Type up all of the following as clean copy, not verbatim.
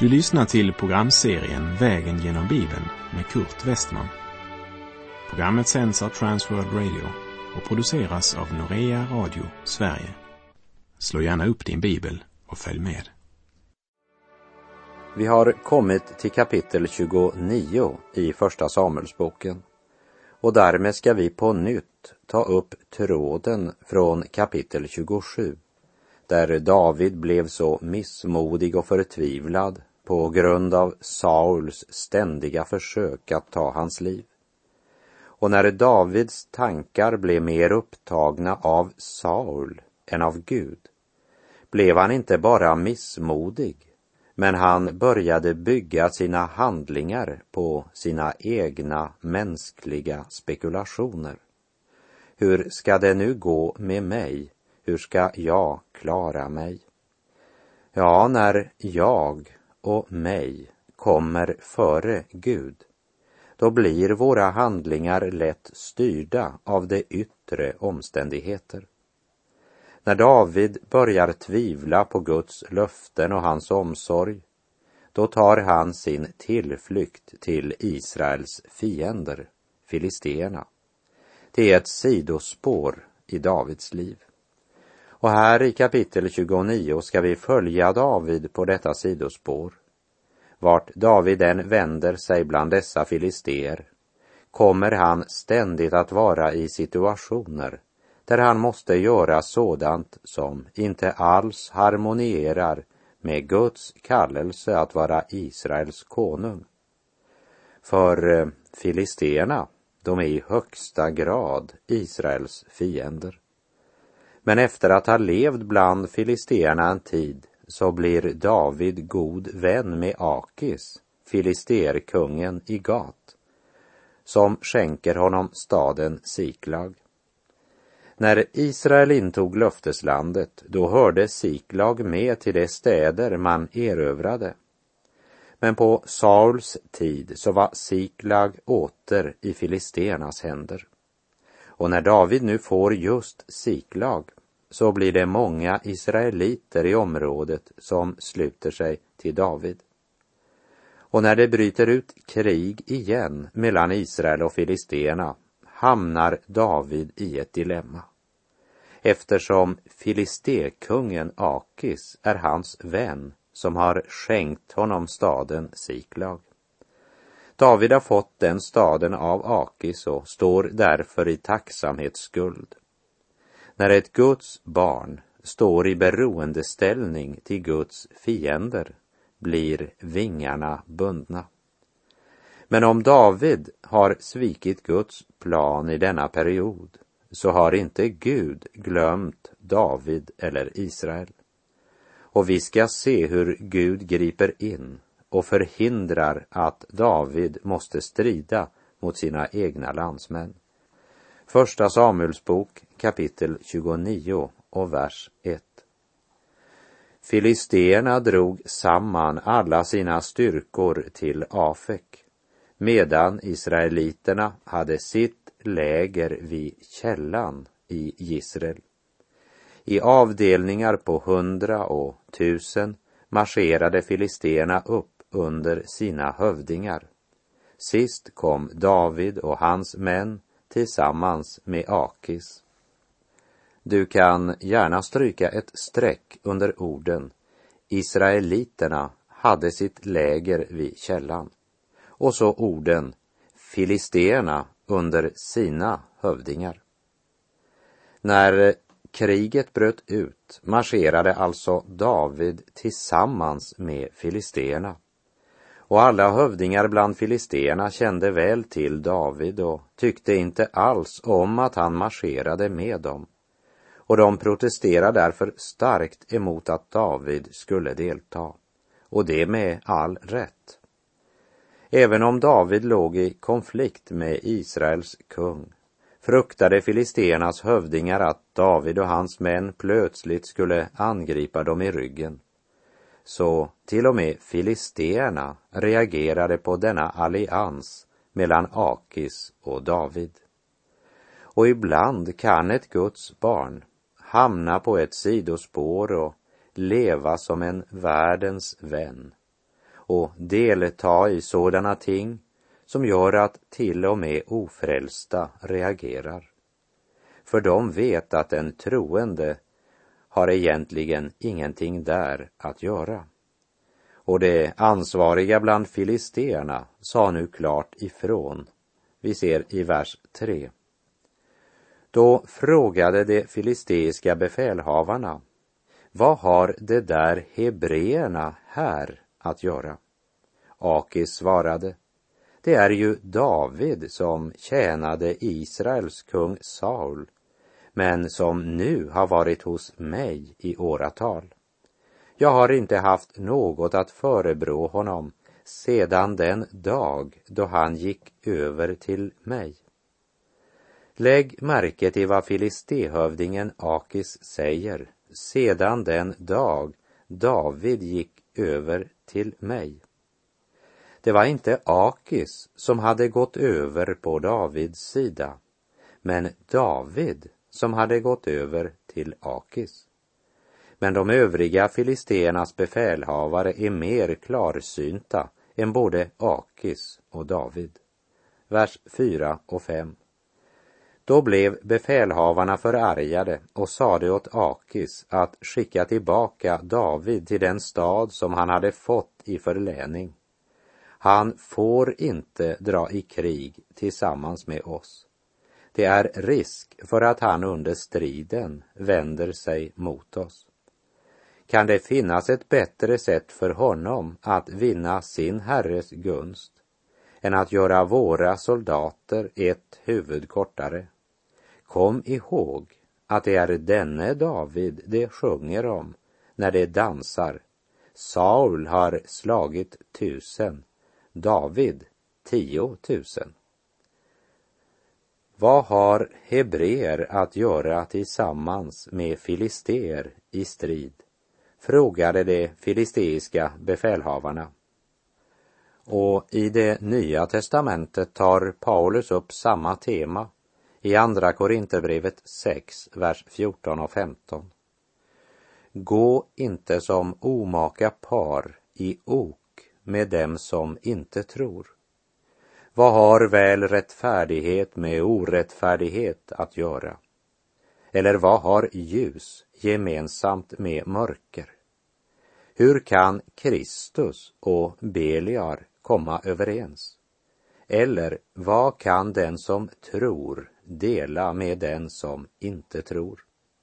Du lyssnar till programserien Vägen genom Bibeln med Kurt Westman. Programmet sänds av Transworld Radio och produceras av Norea Radio Sverige. Slå gärna upp din bibel och följ med. Vi har kommit till kapitel 29 i första Samuelsboken. Och därmed ska vi på nytt ta upp tråden från kapitel 27. Där David blev så missmodig och förtvivlad på grund av Sauls ständiga försök att ta hans liv. Och när Davids tankar blev mer upptagna av Saul än av Gud, blev han inte bara missmodig, men han började bygga sina handlingar på sina egna mänskliga spekulationer. Hur ska det nu gå med mig? Hur ska jag klara mig? Ja, när jag och mig kommer före Gud, då blir våra handlingar lätt styrda av de yttre omständigheter. När David börjar tvivla på Guds löften och hans omsorg, då tar han sin tillflykt till Israels fiender, filisterna. Det är ett sidospår i Davids liv. Och här i kapitel 29 ska vi följa David på detta sidospår. Vart David än vänder sig bland dessa filister, kommer han ständigt att vara i situationer där han måste göra sådant som inte alls harmonierar med Guds kallelse att vara Israels konung. För filisterna, de är i högsta grad Israels fiender. Men efter att ha levt bland filisterna en tid så blir David god vän med Akis, filisterkungen i Gat, som skänker honom staden Siklag. När Israel intog löfteslandet, då hörde Siklag med till de städer man erövrade. Men på Sauls tid så var Siklag åter i filisternas händer. Och när David nu får just Siklag, så blir det många israeliter i området som sluter sig till David. Och när det bryter ut krig igen mellan Israel och filisterna, hamnar David i ett dilemma. Eftersom filistekungen Akis är hans vän som har skänkt honom staden Siklag. David har fått den staden av Akis och står därför i tacksamhetsskuld. När ett Guds barn står i beroendeställning till Guds fiender blir vingarna bundna. Men om David har svikit Guds plan i denna period, så har inte Gud glömt David eller Israel. Och vi ska se hur Gud griper in och förhindrar att David måste strida mot sina egna landsmän. Första Samuelsbok kapitel 29 och vers 1. Filisterna drog samman alla sina styrkor till Afek, medan israeliterna hade sitt läger vid källan i Jisreel. I avdelningar på 100 och 1000 marscherade filisterna upp under sina hövdingar. Sist kom David och hans män tillsammans med Akis. Du kan gärna stryka ett streck under orden Israeliterna hade sitt läger vid källan. Och så orden filisterna under sina hövdingar. När kriget bröt ut marscherade alltså David tillsammans med filisterna. Och alla hövdingar bland filisterna kände väl till David och tyckte inte alls om att han marscherade med dem. Och de protesterade därför starkt emot att David skulle delta. Och det med all rätt. Även om David låg i konflikt med Israels kung, fruktade filisternas hövdingar att David och hans män plötsligt skulle angripa dem i ryggen. Så till och med filisterna reagerade på denna allians mellan Akis och David. Och ibland kan ett Guds barn hamna på ett sidospår och leva som en världens vän och delta i sådana ting som gör att till och med ofrälsta reagerar. För de vet att en troende har egentligen ingenting där att göra. Och de ansvariga bland filisterna sa nu klart ifrån. Vi ser i vers 3. Då frågade de filisteiska befälhavarna: vad har det där hebreerna här att göra? Akis svarade: det är ju David som tjänade Israels kung Saul, men som nu har varit hos mig i åratal. Jag har inte haft något att förebrå honom sedan den dag då han gick över till mig. Lägg märke till vad filistehövdingen Akis säger: sedan den dag David gick över till mig. Det var inte Akis som hade gått över på Davids sida, men David som hade gått över till Akis. Men de övriga filisteernas befälhavare är mer klarsynta än både Akis och David. Vers 4 och 5. Då blev befälhavarna förargade och sade åt Akis att skicka tillbaka David till den stad som han hade fått i förläning. Han får inte dra i krig tillsammans med oss. Det är risk för att han under striden vänder sig mot oss. Kan det finnas ett bättre sätt för honom att vinna sin herres gunst än att göra våra soldater ett huvud kortare? Kom ihåg att det är denne David det sjunger om när det dansar. Saul har slagit 1000, David 10 000. Vad har hebreer att göra tillsammans med filister i strid? Frågade de filisteiska befälhavarna. Och i det nya testamentet tar Paulus upp samma tema i andra Korinterbrevet 6, vers 14 och 15. Gå inte som omaka par i ok med dem som inte tror. Vad har väl rättfärdighet med orättfärdighet att göra? Eller vad har ljus gemensamt med mörker? Hur kan Kristus och Beliar komma överens? Eller vad kan den som tror dela med den som inte tror?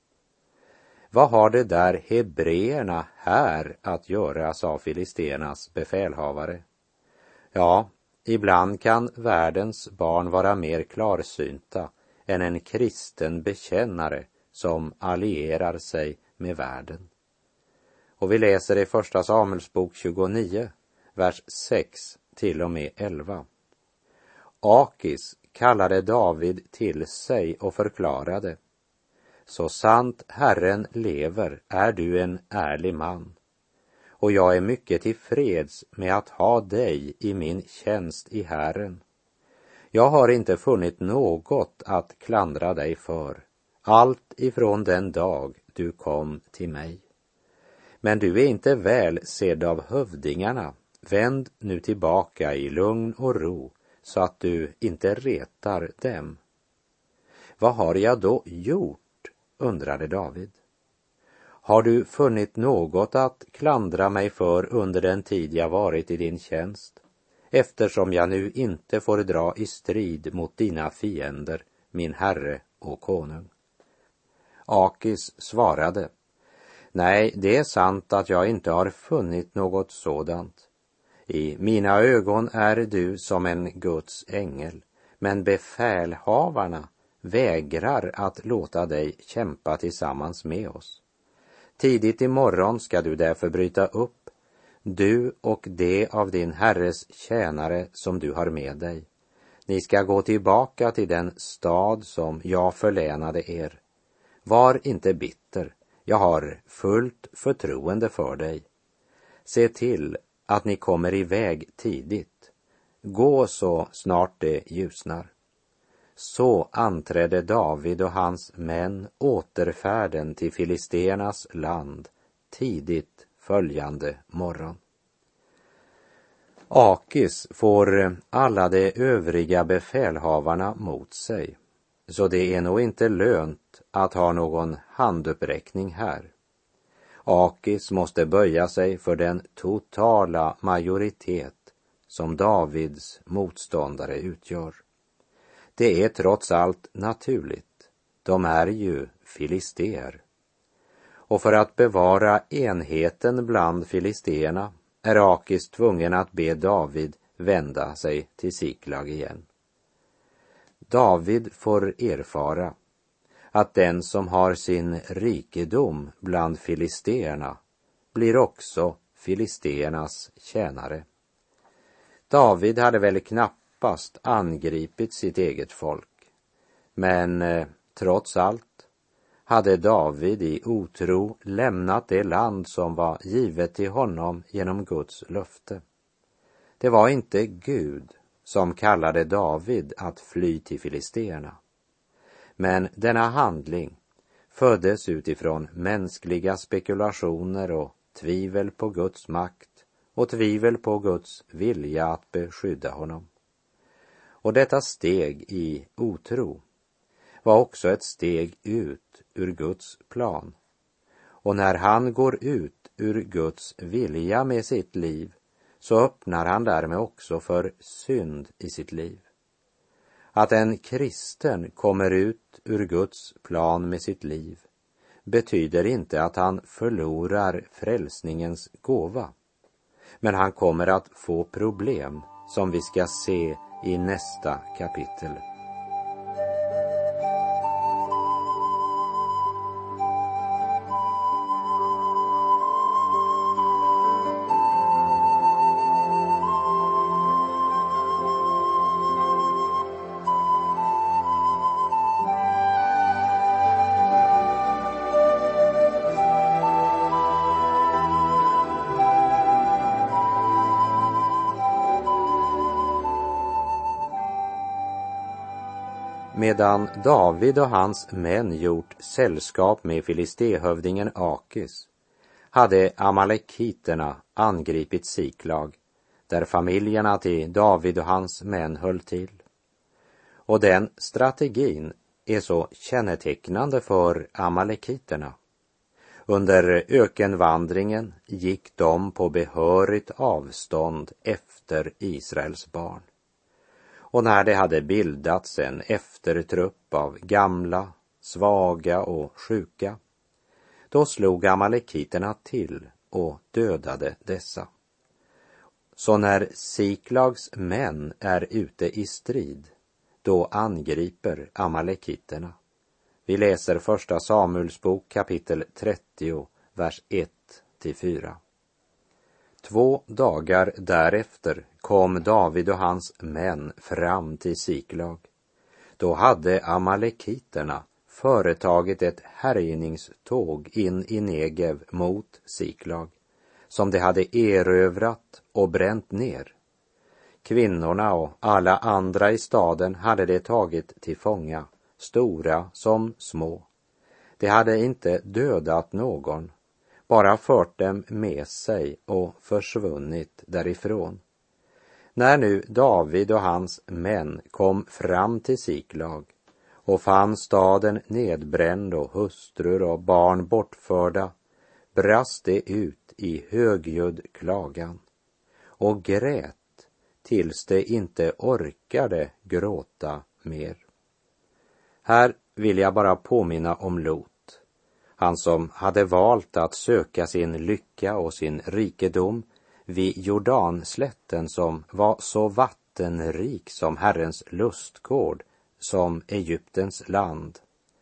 Vad har det där hebreerna här att göra, sa filisternas befälhavare. Ja, ibland kan världens barn vara mer klarsynta än en kristen bekännare som allierar sig med världen. Och vi läser i första Samuelsbok 29, vers 6 till och med 11. Akis kallade David till sig och förklarade: så sant Herren lever är du en ärlig man, och jag är mycket tillfreds med att ha dig i min tjänst i Herren. Jag har inte funnit något att klandra dig för, allt ifrån den dag du kom till mig. Men du är inte väl sedd av hövdingarna. Vänd nu tillbaka i lugn och ro, så att du inte retar dem. Vad har jag då gjort? Undrade David. Har du funnit något att klandra mig för under den tid jag varit i din tjänst, eftersom jag nu inte får dra i strid mot dina fiender, min herre och konung? Akis svarade: nej, det är sant att jag inte har funnit något sådant. I mina ögon är du som en Guds ängel, men befälhavarna vägrar att låta dig kämpa tillsammans med oss. Tidigt imorgon ska du därför bryta upp, du och de av din herres tjänare som du har med dig. Ni ska gå tillbaka till den stad som jag förlänade er. Var inte bitter, jag har fullt förtroende för dig. Se till att ni kommer iväg tidigt. Gå så snart det ljusnar. Så anträdde David och hans män återfärden till filisternas land tidigt följande morgon. Akis får alla de övriga befälhavarna mot sig, så det är nog inte lönt att ha någon handuppräckning här. Akis måste böja sig för den totala majoritet som Davids motståndare utgör. Det är trots allt naturligt. De är ju filisteer. Och för att bevara enheten bland filisteerna är Akis tvungen att be David vända sig till Siklag igen. David får erfara att den som har sin rikedom bland filisteerna blir också filisteernas tjänare. David hade väl knappast angripit sitt eget folk, men trots allt hade David i otro lämnat det land som var givet till honom genom Guds löfte. Det var inte Gud som kallade David att fly till filisteerna. Men denna handling föddes utifrån mänskliga spekulationer och tvivel på Guds makt och tvivel på Guds vilja att beskydda honom. Och detta steg i otro var också ett steg ut ur Guds plan. Och när han går ut ur Guds vilja med sitt liv så öppnar han därmed också för synd i sitt liv. Att en kristen kommer ut ur Guds plan med sitt liv betyder inte att han förlorar frälsningens gåva. Men han kommer att få problem som vi ska se i nästa kapitel. Medan David och hans män gjort sällskap med filistéhövdingen Akis hade amalekiterna angripit Siklag, där familjerna till David och hans män höll till. Och den strategin är så kännetecknande för amalekiterna. Under ökenvandringen gick de på behörigt avstånd efter Israels barn. Och när det hade bildats en eftertrupp av gamla, svaga och sjuka, då slog amalekiterna till och dödade dessa. Så när Siklags män är ute i strid, då angriper amalekiterna. Vi läser första Samuelsbok kapitel 30, vers 1-4. 2 dagar därefter kom David och hans män fram till Siklag. Då hade amalekiterna företagit ett härjningståg in i Negev mot Siklag, som de hade erövrat och bränt ner. Kvinnorna och alla andra i staden hade de tagit till fånga, stora som små. De hade inte dödat någon, bara fört dem med sig och försvunnit därifrån. När nu David och hans män kom fram till Siklag och fann staden nedbränd och hustrur och barn bortförda, brast de ut i högljudd klagan och grät tills de inte orkade gråta mer. Här vill jag bara påminna om Lot. Han som hade valt att söka sin lycka och sin rikedom vid Jordanslätten, som var så vattenrik som Herrens lustgård, som Egyptens land.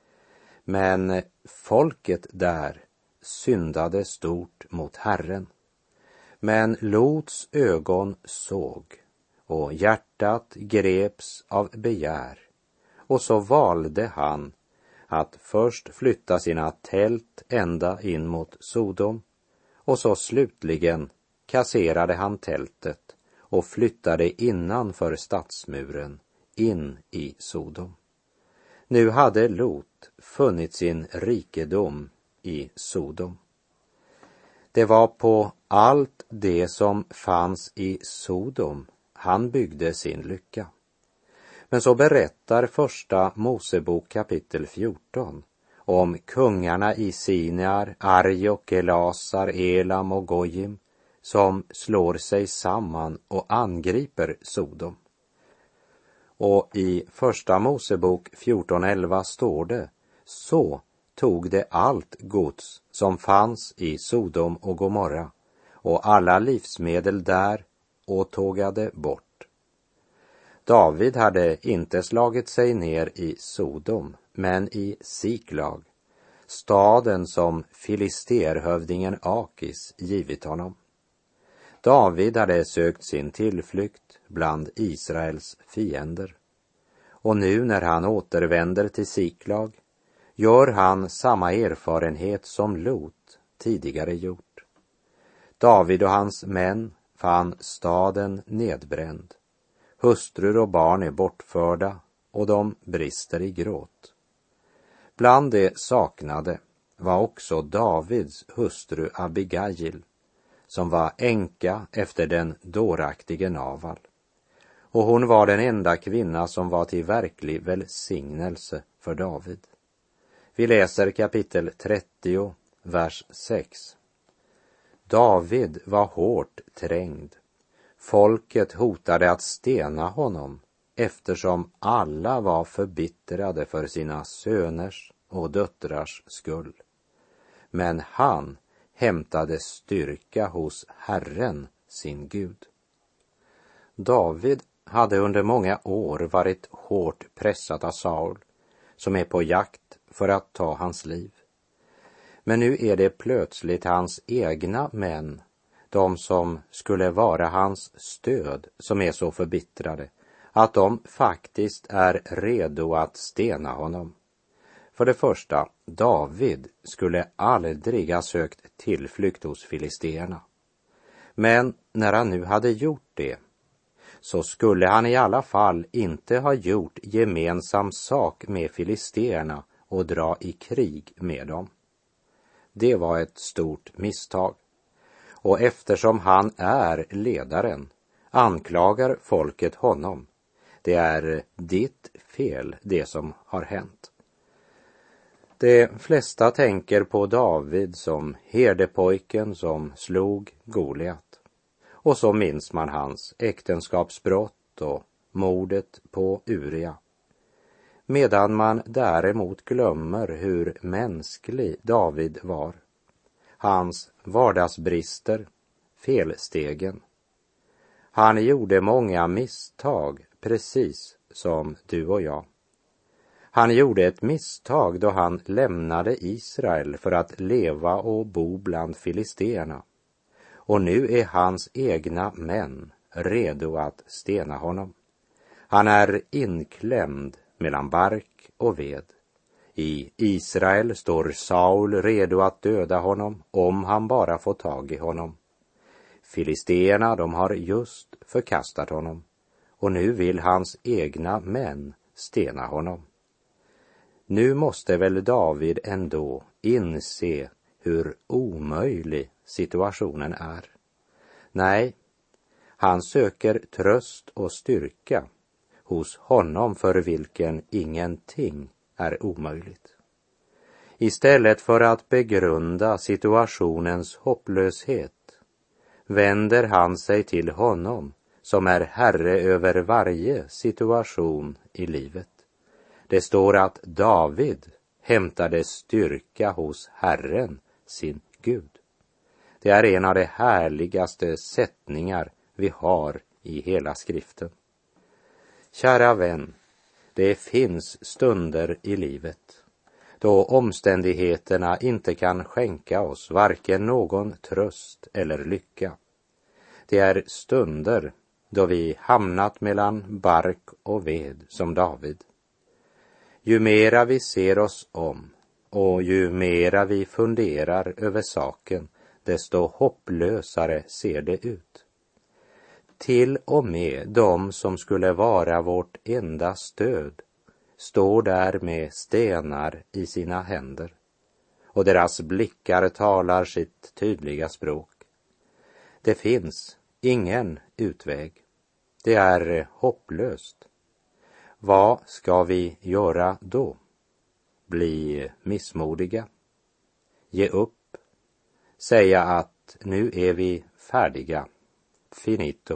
Men folket där syndade stort mot Herren. Men Lots ögon såg och hjärtat greps av begär, och så valde han att först flytta sina tält ända in mot Sodom, och så slutligen kasserade han tältet och flyttade innanför stadsmuren in i Sodom. Nu hade Lot funnit sin rikedom i Sodom. Det var på allt det som fanns i Sodom han byggde sin lycka. Men så berättar första Mosebok kapitel 14 om kungarna i Sinear, Arjok, Elasar, Elam och Gojim som slår sig samman och angriper Sodom. Och i första Mosebok 14:11 står det: så tog det allt gods som fanns i Sodom och Gomorra och alla livsmedel där och tågade bort. David hade inte slagit sig ner i Sodom, men i Siklag, staden som filisterhövdingen Akis givit honom. David hade sökt sin tillflykt bland Israels fiender. Och nu när han återvänder till Siklag gör han samma erfarenhet som Lot tidigare gjort. David och hans män fann staden nedbränd. Hustrur och barn är bortförda och de brister i gråt. Bland det saknade var också Davids hustru Abigail, som var änka efter den dåraktige Naval. Och hon var den enda kvinna som var till verklig välsignelse för David. Vi läser kapitel 30, vers 6. David var hårt trängd. Folket hotade att stena honom, eftersom alla var förbittrade för sina söners och döttrars skull. Men han hämtade styrka hos Herren, sin Gud. David hade under många år varit hårt pressad av Saul, som är på jakt för att ta hans liv. Men nu är det plötsligt hans egna män, de som skulle vara hans stöd, som är så förbittrade att de faktiskt är redo att stena honom. För det första, David skulle aldrig ha sökt tillflykt hos filisterna. Men när han nu hade gjort det, så skulle han i alla fall inte ha gjort gemensam sak med filisterna och dra i krig med dem. Det var ett stort misstag. Och eftersom han är ledaren anklagar folket honom. Det är ditt fel, det som har hänt. De flesta tänker på David som herdepojken som slog Goliat. Och så minns man hans äktenskapsbrott och mordet på Uria. Medan man däremot glömmer hur mänsklig David var. Hans vardagsbrister, felstegen. Han gjorde många misstag, precis som du och jag. Han gjorde ett misstag då han lämnade Israel för att leva och bo bland filisterna. Och nu är hans egna män redo att stena honom. Han är inklämd mellan bark och ved. I Israel står Saul redo att döda honom om han bara får tag i honom. Filisterna, de har just förkastat honom och nu vill hans egna män stena honom. Nu måste väl David ändå inse hur omöjlig situationen är. Nej, han söker tröst och styrka hos honom för vilken ingenting är omöjligt. Istället för att begrunda situationens hopplöshet vänder han sig till honom som är herre över varje situation i livet. Det står att David hämtade styrka hos Herren, sin Gud. Det är en av de härligaste sättningar vi har i hela skriften. Kära vän, det finns stunder i livet då omständigheterna inte kan skänka oss varken någon tröst eller lycka. Det är stunder då vi hamnat mellan bark och ved som David. Ju mera vi ser oss om och ju mera vi funderar över saken, desto hopplösare ser det ut. Till och med de som skulle vara vårt enda stöd står där med stenar i sina händer. och deras blickar talar sitt tydliga språk. Det finns ingen utväg. Det är hopplöst. Vad ska vi göra då? Bli missmodiga? Ge upp? Säga att nu är vi färdiga? Finito.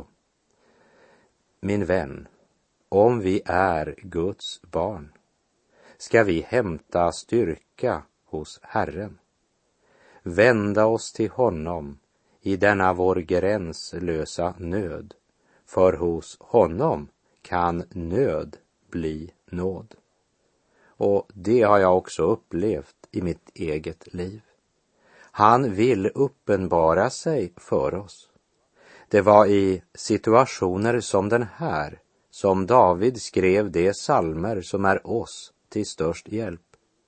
Min vän, om vi är Guds barn, ska vi hämta styrka hos Herren. Vända oss till honom i denna vår gränslösa nöd, för hos honom kan nöd bli nåd. Och det har jag också upplevt i mitt eget liv. Han vill uppenbara sig för oss. Det var i situationer som den här som David skrev de psalmer som är oss till störst hjälp.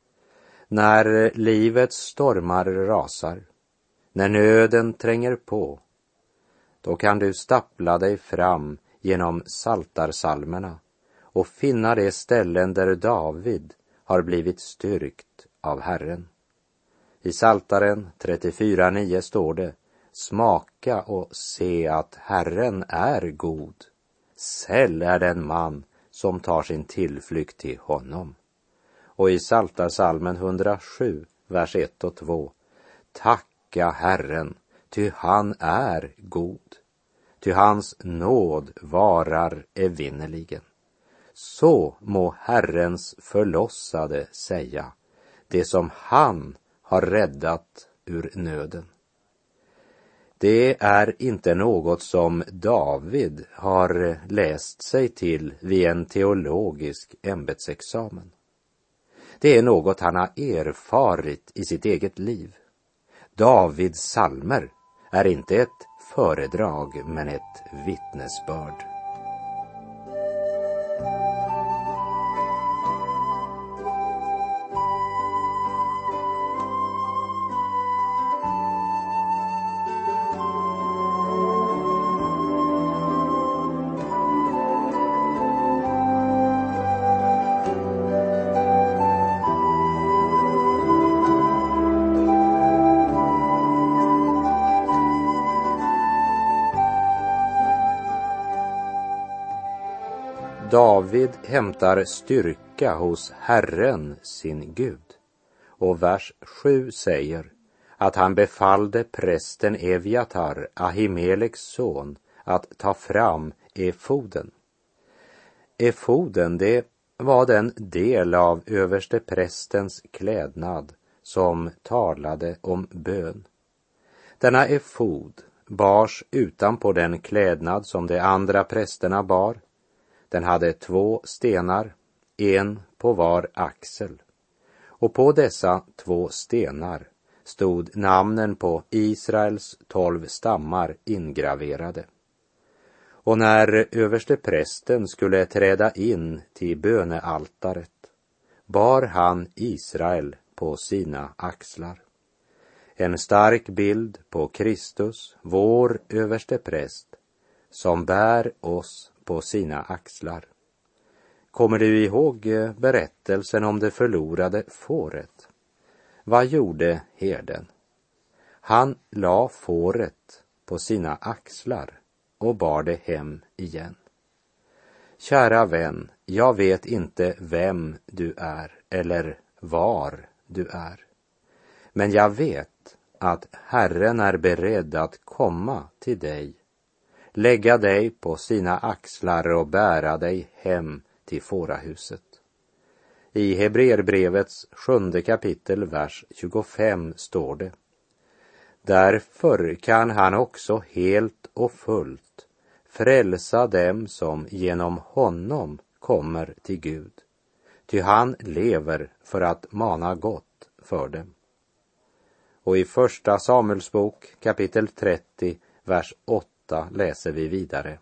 När livets stormar rasar, när nöden tränger på, då kan du stappla dig fram genom psaltarpsalmerna och finna de ställen där David har blivit styrkt av Herren. I Psaltaren 34:9 står det: smaka och se att Herren är god. Säll är den man som tar sin tillflykt till honom. Och i Psaltarpsalmen 107, vers 1 och 2: tacka Herren, ty han är god. Ty hans nåd varar evinnerligen. Så må Herrens förlossade säga, det som han har räddat ur nöden. Det är inte något som David har läst sig till vid en teologisk ämbetsexamen. Det är något han har erfarit i sitt eget liv. Davids psalmer är inte ett föredrag men ett vittnesbörd. David hämtar styrka hos Herren sin Gud. Och vers 7 säger att han befallde prästen Eviatar, Ahimeleks son, att ta fram efoden. Efoden, det var den del av överste prästens klädnad som talade om bön. Denna efod bars utanpå den klädnad som de andra prästerna bar. Den hade 2 stenar, en på var axel. Och på dessa 2 stenar stod namnen på Israels 12 stammar ingraverade. Och när överste prästen skulle träda in till bönealtaret bar han Israel på sina axlar. En stark bild på Kristus, vår överste präst, som bär oss på sina axlar. Kommer du ihåg berättelsen om det förlorade fåret? Vad gjorde herden? Han la fåret på sina axlar och bar det hem igen. Kära vän, jag vet inte vem du är eller var du är. Men jag vet att Herren är beredd att komma till dig, lägga dig på sina axlar och bära dig hem till fårahuset. I Hebreerbrevets 7:e kapitel, vers 25 står det: därför kan han också helt och fullt frälsa dem som genom honom kommer till Gud, ty han lever för att mana gott för dem. Och i första Samuelsbok kapitel 30, vers 8 läser vi vidare: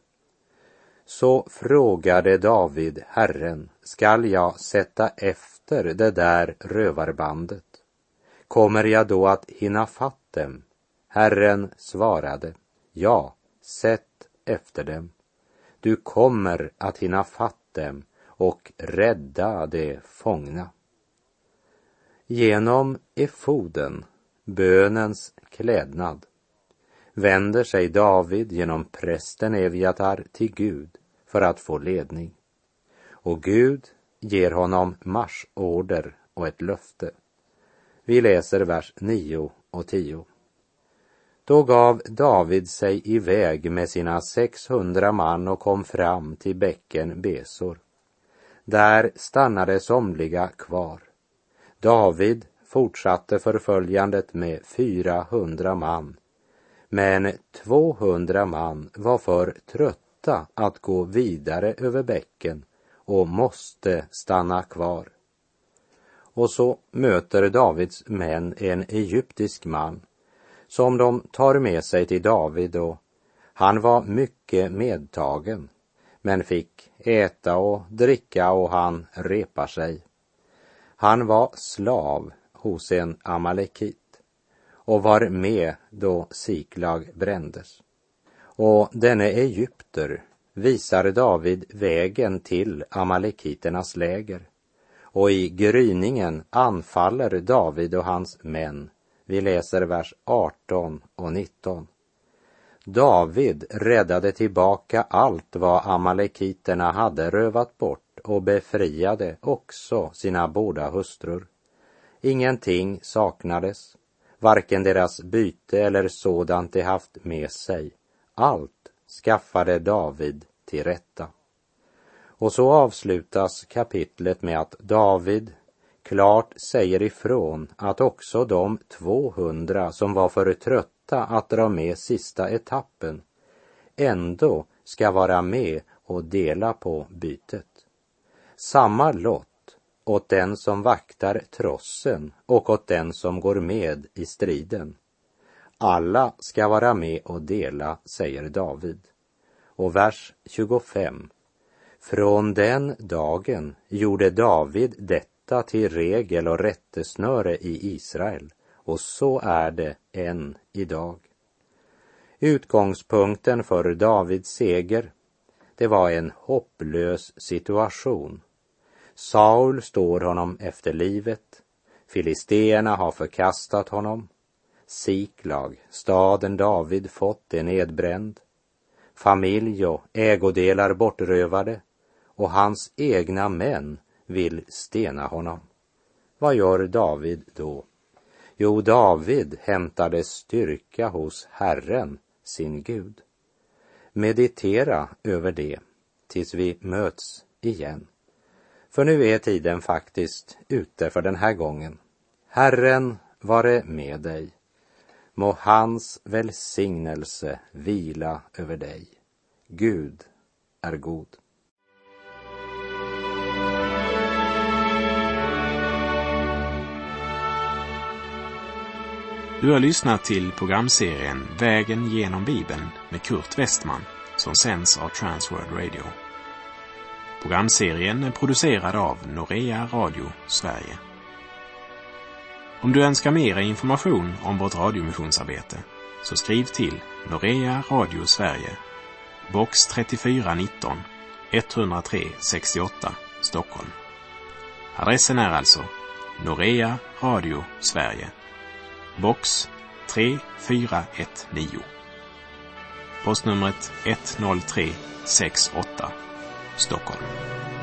så frågade David Herren, skall jag sätta efter det där rövarbandet? Kommer jag då att hinna fatt dem? Herren svarade, ja, sätt efter dem. Du kommer att hinna fatt dem och rädda de fångna. Genom efoden, bönens klädnad, vänder sig David genom prästen Eviatar till Gud för att få ledning. Och Gud ger honom marschorder och ett löfte. Vi läser vers 9 och 10. Då gav David sig iväg med sina 600 man och kom fram till bäcken Besor. Där stannade somliga kvar. David fortsatte förföljandet med 400 man. Men 200 man var för trötta att gå vidare över bäcken och måste stanna kvar. Och så möter Davids män en egyptisk man som de tar med sig till David, och han var mycket medtagen men fick äta och dricka och han repar sig. Han var slav hos en amalekit och var med då Siklag brändes. Och denne egypter visar David vägen till amalekiternas läger. Och i gryningen anfaller David och hans män. Vi läser vers 18 och 19. David räddade tillbaka allt vad amalekiterna hade rövat bort och befriade också sina båda hustrur. Ingenting saknades, varken deras byte eller sådant de haft med sig. Allt skaffade David till rätta. Och så avslutas kapitlet med att David klart säger ifrån att också de 200 som var för trötta att dra med sista etappen ändå ska vara med och dela på bytet. Samma lott åt den som vaktar trossen och åt den som går med i striden. Alla ska vara med och dela, säger David. Och vers 25. Från den dagen gjorde David detta till regel och rättesnöre i Israel, och så är det än idag. Utgångspunkten för Davids seger, det var en hopplös situation. Saul står honom efter livet, filisteerna har förkastat honom, Siklag, staden David fått, är nedbränd, familj och ägodelar bortrövade, och hans egna män vill stena honom. Vad gör David då? Jo, David hämtade styrka hos Herren, sin Gud. Meditera över det tills vi möts igen. För nu är tiden faktiskt ute för den här gången. Herren vare med dig. Må hans välsignelse vila över dig. Gud är god. Du har lyssnat till programserien Vägen genom Bibeln med Kurt Westman som sänds av Transworld Radio. Programserien är producerad av Norea Radio Sverige. Om du önskar mer information om vårt radiomissionsarbete så skriv till Norea Radio Sverige, box 3419 103 68 Stockholm. Adressen är alltså Norea Radio Sverige, box 3419. Postnumret 10368 Stockholm.